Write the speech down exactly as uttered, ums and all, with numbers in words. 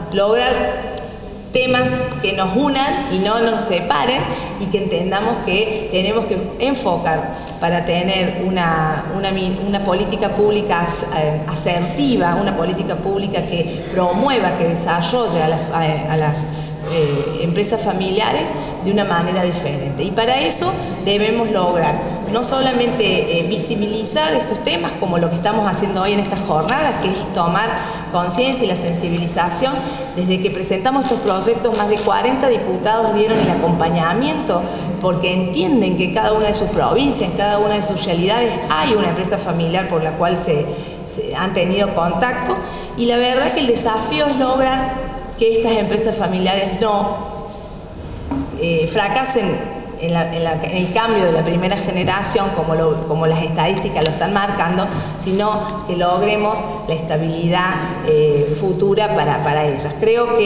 lograr temas que nos unan y no nos separen, y que entendamos que tenemos que enfocar para tener una, una, una política pública asertiva, una política pública que promueva, que desarrolle a las, a, a las eh, empresas familiares de una manera diferente. Y para eso debemos lograr no solamente eh, visibilizar estos temas como lo que estamos haciendo hoy en estas jornadas, que es tomar conciencia y la sensibilización. Desde que presentamos estos proyectos, más de cuarenta diputados dieron el acompañamiento porque entienden que en cada una de sus provincias, en cada una de sus realidades, hay una empresa familiar por la cual se, se han tenido contacto, y la verdad que el desafío es lograr que estas empresas familiares no eh, fracasen En, la, en, la, en el cambio de la primera generación, como, lo, como las estadísticas lo están marcando, sino que logremos la estabilidad eh, futura para, para ellas. Creo que